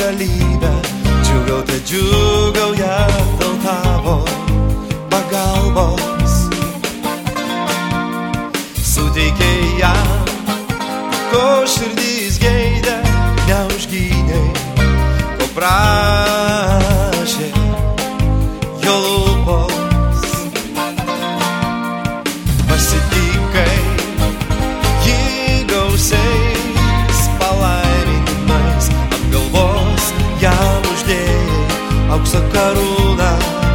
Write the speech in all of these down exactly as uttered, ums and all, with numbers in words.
galybę, džiugauti džiugauja dėl tavo pagalbos. Suteikei jam, ko širdys geidė, neužgynei, ko prašė jo lūpos. Pasitikai jį gausiais palaiminimais, ant galvos jam uždėjai aukso karūną.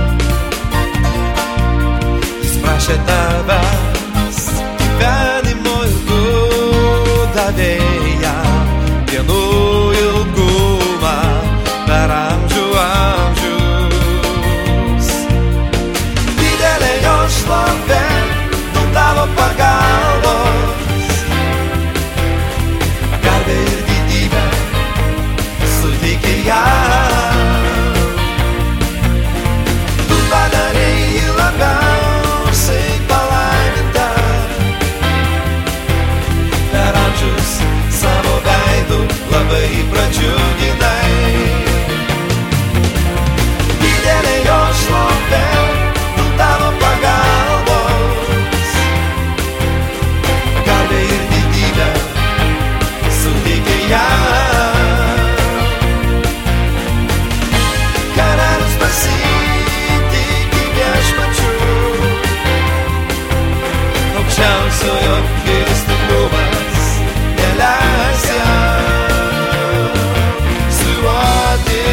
Jis prašė tavęs gyvenimo ir tu davei jam dienų ilgumą per amžių amžius. Didelė jo šlovė dėl tavo pagalbos, garbę ir didybę suteikei jam. Tu padarei jį labiausiai palaimintą, per amžius savo veidu labai pradžiuginai. Didelė jo šlovė dėl tavo pagalbos, garbę ir didybę suteikei jam. Karalius pasitiki viešpačiu, aukščiausiojo gailestingumas neleis jam svyruoti.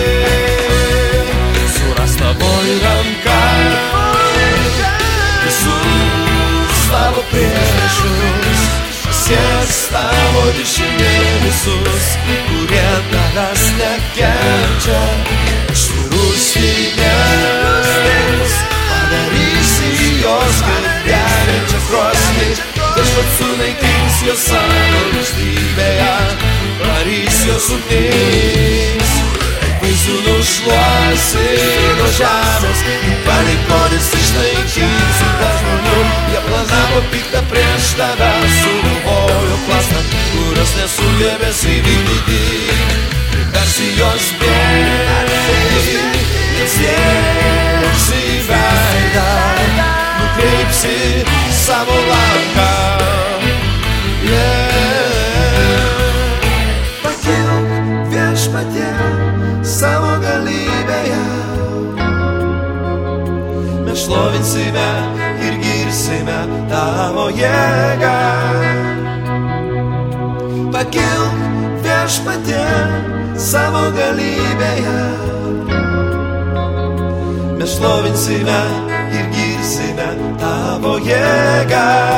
Suras tavoji ranka visus tavo priešus, sieks tavo dešinė visus, kurie tavęs nekenčia. Išvirustinės padarysi jos kaip geriančią krosnį, viešpats sunaikins jos savo rūstybėje, varys jos ugnis. Vaisių nušluosi nuo žemės, palikonis išnaikins tą žmonių. Jie planavo piktą prieš tave, sugalvojo plastą, kurios nesugebės įvykdyti. Priversi jos bėgti, nesieks į veidą, nukreipsi savo lanką. Pakilk viešpatie savo galybėje, mes šlovinsime ir girsime tavo jėgą. Pakilk viešpatie savo galybėje, mes šlovinsime ir girsime tavo jėgą.